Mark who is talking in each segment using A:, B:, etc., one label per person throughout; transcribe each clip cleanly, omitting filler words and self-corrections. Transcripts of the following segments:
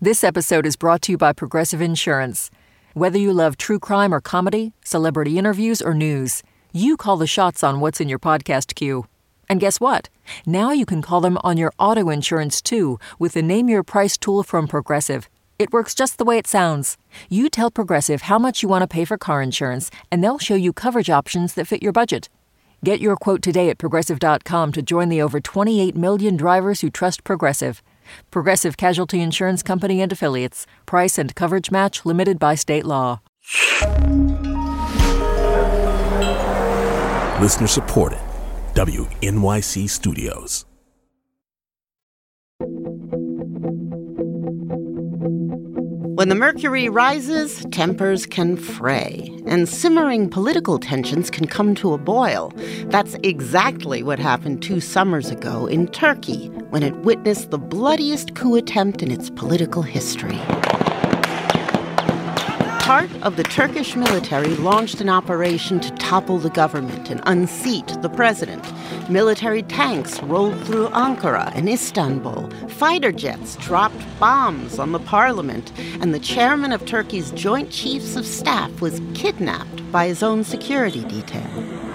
A: This episode is brought to you by Progressive Insurance. Whether you love true crime or comedy, celebrity interviews or news, you call the shots on what's in your podcast queue. And guess what? Now you can call them on your auto insurance too with the Name Your Price tool from Progressive. It works just the way it sounds. You tell Progressive how much you want to pay for car insurance, and they'll show you coverage options that fit your budget. Get your quote today at Progressive.com to join the over 28 million drivers who trust Progressive. Progressive Casualty Insurance Company and Affiliates. Price and coverage match limited by state law.
B: Listener supported. WNYC Studios.
C: When the mercury rises, tempers can fray, and simmering political tensions can come to a boil. That's exactly what happened 2 summers ago in Turkey, when it witnessed the bloodiest coup attempt in its political history. Part of the Turkish military launched an operation to topple the government and unseat the president. Military tanks rolled through Ankara and Istanbul. Fighter jets dropped bombs on the parliament. And the chairman of Turkey's Joint Chiefs of Staff was kidnapped by his own security detail.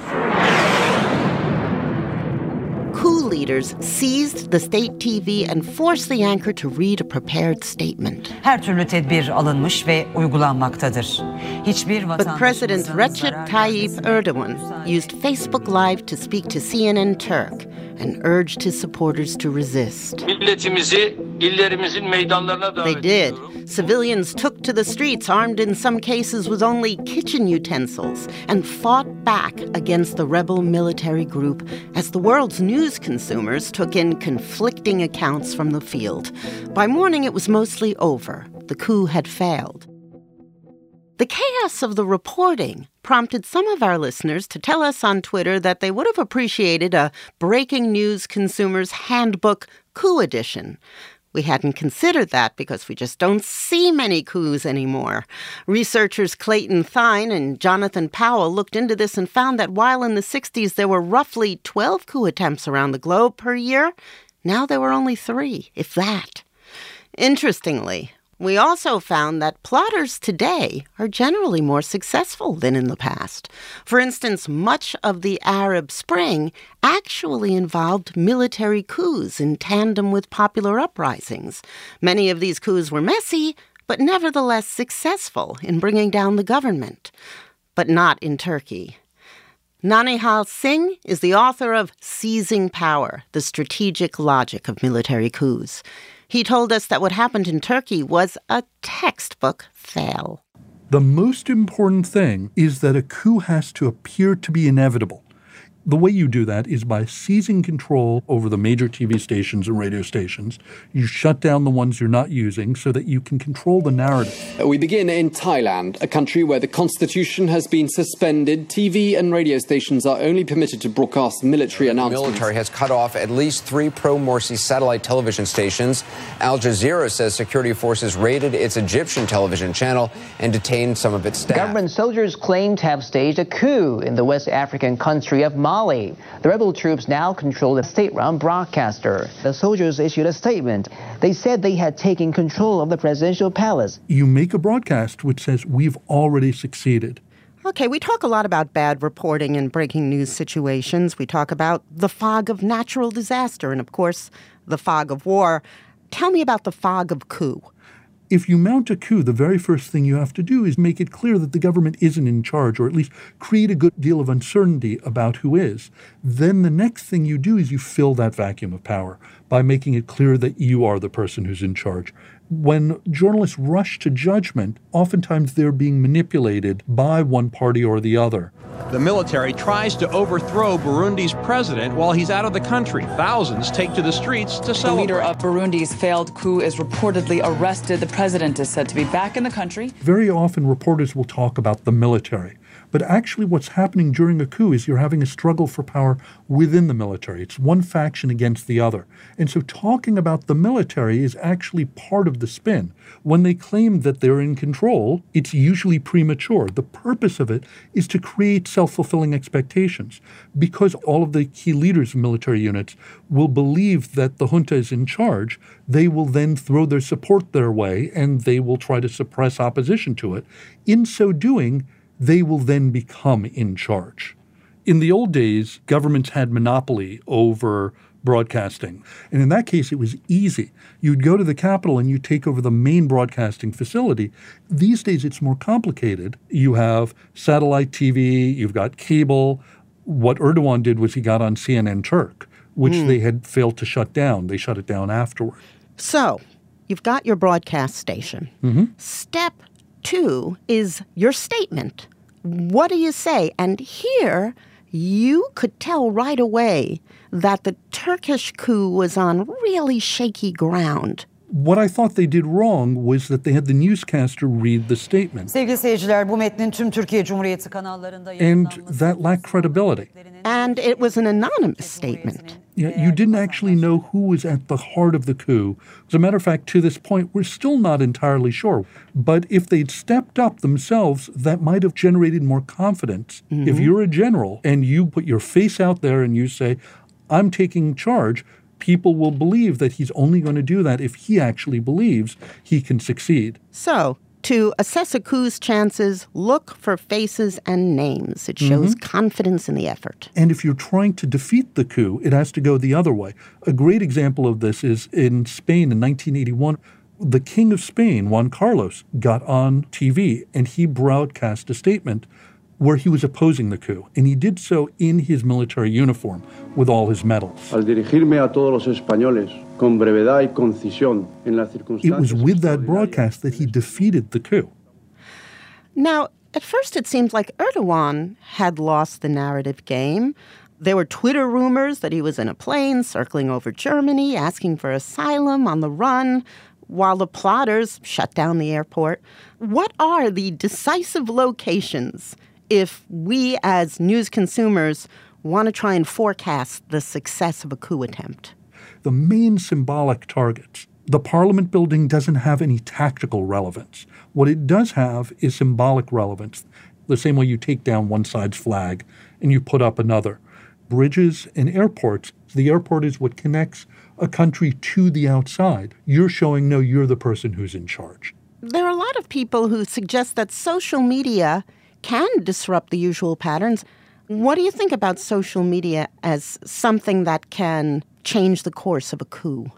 C: Coup leaders seized the state TV and forced the anchor to read a prepared statement.
D: Her türlü tedbir alınmış ve uygulanmaktadır.
C: But President Recep Tayyip Erdogan used Facebook Live to speak to CNN Turk and urged his supporters to resist. They did. Civilians took to the streets, armed in some cases with only kitchen utensils, and fought back against the rebel military group as the world's news consumers took in conflicting accounts from the field. By morning, it was mostly over. The coup had failed. The chaos of the reporting prompted some of our listeners to tell us on Twitter that they would have appreciated a Breaking News Consumer's Handbook Coup Edition. We hadn't considered that because we just don't see many coups anymore. Researchers Clayton Thine and Jonathan Powell looked into this and found that while in the 60s there were roughly 12 coup attempts around the globe per year, now there were only 3, if that. Interestingly, we also found that plotters today are generally more successful than in the past. For instance, much of the Arab Spring actually involved military coups in tandem with popular uprisings. Many of these coups were messy, but nevertheless successful in bringing down the government. But not in Turkey. Nanihal Singh is the author of Seizing Power, The Strategic Logic of Military Coups. He told us that what happened in Turkey was a textbook fail.
E: The most important thing is that a coup has to appear to be inevitable. The way you do that is by seizing control over the major TV stations and radio stations. You shut down the ones you're not using so that you can control the narrative.
F: We begin in Thailand, a country where the constitution has been suspended. TV and radio stations are only permitted to broadcast military announcements.
G: The military has cut off at least 3 pro-Morsi satellite television stations. Al Jazeera says security forces raided its Egyptian television channel and detained some of its staff.
H: Government soldiers claim to have staged a coup in the West African country of Mali. The rebel troops now control the state-run broadcaster. The soldiers issued a statement. They said they had taken control of the presidential palace.
E: You make a broadcast which says, we've already succeeded.
C: Okay, we talk a lot about bad reporting and breaking news situations. We talk about the fog of natural disaster and, of course, the fog of war. Tell me about the fog of coup.
E: If you mount a coup, the very first thing you have to do is make it clear that the government isn't in charge, or at least create a good deal of uncertainty about who is. Then the next thing you do is you fill that vacuum of power by making it clear that you are the person who's in charge. When journalists rush to judgment, oftentimes they're being manipulated by one party or the other.
I: The military tries to overthrow Burundi's president while he's out of the country. Thousands take to the streets to celebrate.
J: The leader of Burundi's failed coup is reportedly arrested. The president is said to be back in the country.
E: Very often reporters will talk about the military, But actually what's happening during a coup is you're having a struggle for power within the military. It's one faction against the other. And so talking about the military is actually part of the spin. When they claim that they're in control, it's usually premature. The purpose of it is to create self-fulfilling expectations, because all of the key leaders of military units will believe that the junta is in charge. They will then throw their support their way, and they will try to suppress opposition to it. In so doing, they will then become in charge. In the old days, governments had monopoly over broadcasting. And in that case, it was easy. You'd go to the capital and you take over the main broadcasting facility. These days, it's more complicated. You have satellite TV, you've got cable. What Erdogan did was he got on CNN Turk, which they had failed to shut down. They shut it down afterward.
C: So you've got your broadcast station. Step 2 is your statement. What do you say? And here you could tell right away that the Turkish coup was on really shaky ground.
E: What I thought they did wrong was that they had the newscaster read the statement.
D: Sevgili seyirciler, bu metnin tüm Türkiye Cumhuriyeti kanallarında
E: And that lacked credibility.
C: And it was an anonymous statement.
E: Yeah, you didn't actually know who was at the heart of the coup. As a matter of fact, to this point, we're still not entirely sure. But if they'd stepped up themselves, that might have generated more confidence. If you're a general and you put your face out there and you say, I'm taking charge, people will believe that he's only going to do that if he actually believes he can succeed.
C: So, to assess a coup's chances, look for faces and names. It shows confidence in the effort.
E: And if you're trying to defeat the coup, it has to go the other way. A great example of this is in Spain in 1981. The King of Spain, Juan Carlos, got on TV and he broadcast a statement where he was opposing the coup. And he did so in his military uniform with all his medals.
K: Al dirigirme a todos los españoles con brevedad y concisión en las circunstancias.
E: It was with that broadcast that he defeated the coup.
C: Now, at first it seemed like Erdogan had lost the narrative game. There were Twitter rumors that he was in a plane circling over Germany, asking for asylum on the run, while the plotters shut down the airport. What are the decisive locations if we as news consumers want to try and forecast the success of a coup attempt?
E: The main symbolic targets. The Parliament building doesn't have any tactical relevance. What it does have is symbolic relevance, the same way you take down one side's flag and you put up another. Bridges and airports, the airport is what connects a country to the outside. You're showing, no, you're the person who's in charge.
C: There are a lot of people who suggest that social media can disrupt the usual patterns. What do you think about social media as something that can change the course of a coup?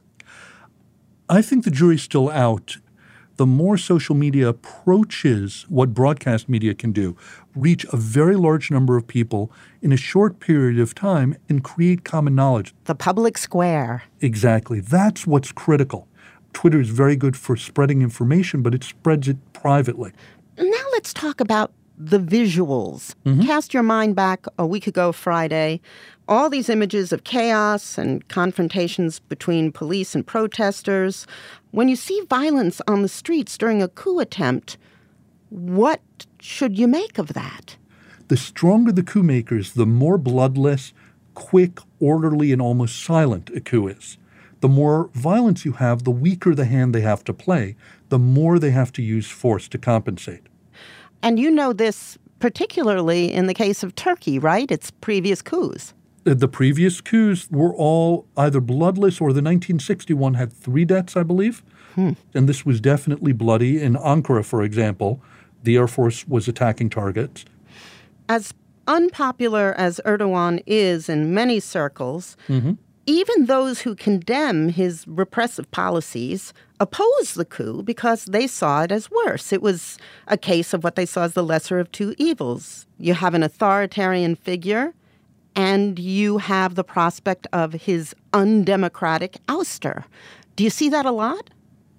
E: I think the jury's still out. The more social media approaches what broadcast media can do, reach a very large number of people in a short period of time and create common knowledge.
C: The public square.
E: Exactly. That's what's critical. Twitter is very good for spreading information, but it spreads it privately.
C: Now let's talk about the visuals. Cast your mind back a week ago Friday. All these images of chaos and confrontations between police and protesters. When you see violence on the streets during a coup attempt, what should you make of that?
E: The stronger the coup makers, the more bloodless, quick, orderly, and almost silent a coup is. The more violence you have, the weaker the hand they have to play, the more they have to use force to compensate.
C: And you know this particularly in the case of Turkey, right? Its previous coups.
E: The previous coups were all either bloodless, or the 1961 had 3 deaths, I believe. And this was definitely bloody. In Ankara, for example, the Air Force was attacking targets.
C: As unpopular as Erdogan is in many circles, even those who condemn his repressive policies oppose the coup because they saw it as worse. It was a case of what they saw as the lesser of two evils. You have an authoritarian figure, and you have the prospect of his undemocratic ouster. Do you see that a lot?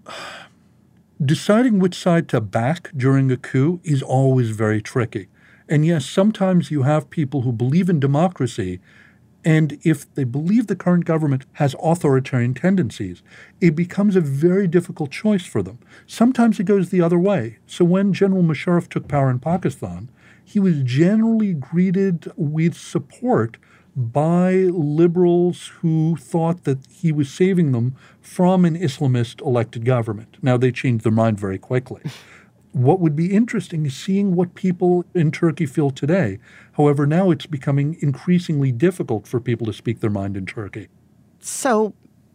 E: Deciding which side to back during a coup is always very tricky. And yes, sometimes you have people who believe in democracy, and if they believe the current government has authoritarian tendencies, it becomes a very difficult choice for them. Sometimes it goes the other way. So when General Musharraf took power in Pakistan, he was generally greeted with support by liberals who thought that he was saving them from an Islamist elected government. Now, they changed their mind very quickly. What would be interesting is seeing what people in Turkey feel today. However, now it's becoming increasingly difficult for people to speak their mind in Turkey.
C: So,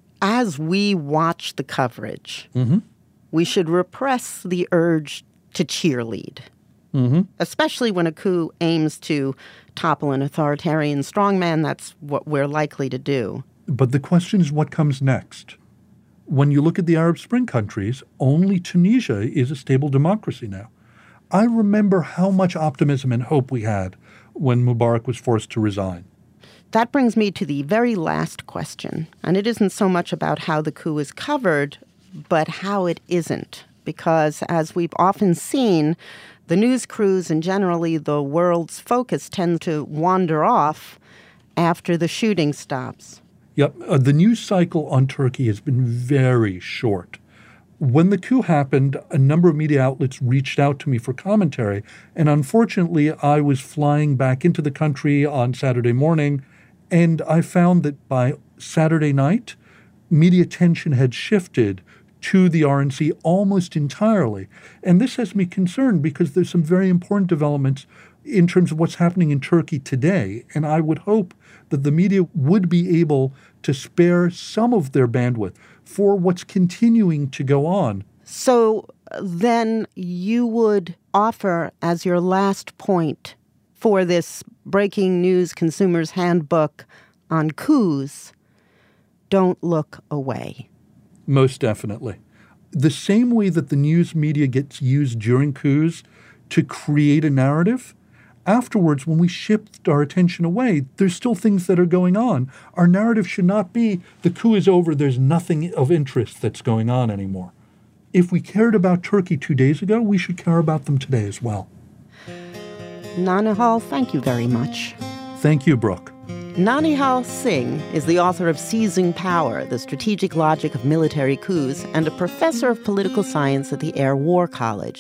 C: as we watch the coverage, we should repress the urge to cheerlead, especially when a coup aims to topple an authoritarian strongman. That's what we're likely to do.
E: But the question is what comes next. When you look at the Arab Spring countries, only Tunisia is a stable democracy now. I remember how much optimism and hope we had when Mubarak was forced to resign.
C: That brings me to the very last question, and it isn't so much about how the coup is covered, but how it isn't. Because as we've often seen, the news crews and generally the world's focus tend to wander off after the shooting stops.
E: Yep, the news cycle on Turkey has been very short. When the coup happened, a number of media outlets reached out to me for commentary, and unfortunately, I was flying back into the country on Saturday morning, and I found that by Saturday night, media attention had shifted to the RNC almost entirely. And this has me concerned because there's some very important developments in terms of what's happening in Turkey today. And I would hope that the media would be able to spare some of their bandwidth for what's continuing to go on.
C: So then you would offer as your last point for this breaking news consumer's handbook on coups, don't look away.
E: Most definitely. The same way that the news media gets used during coups to create a narrative, afterwards, when we shift our attention away, there's still things that are going on. Our narrative should not be, the coup is over, there's nothing of interest that's going on anymore. If we cared about Turkey 2 days ago, we should care about them today as well.
C: Nanihal, thank you very much.
E: Thank you, Brooke.
C: Nanihal Singh is the author of Seizing Power, The Strategic Logic of Military Coups, and a professor of political science at the Air War College.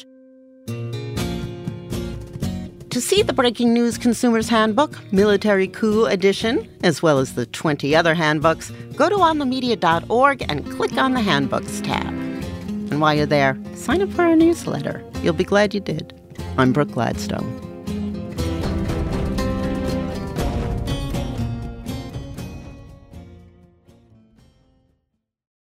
C: To see the Breaking News Consumer's Handbook, Military Coup Edition, as well as the 20 other handbooks, go to onthemedia.org and click on the Handbooks tab. And while you're there, sign up for our newsletter. You'll be glad you did. I'm Brooke Gladstone.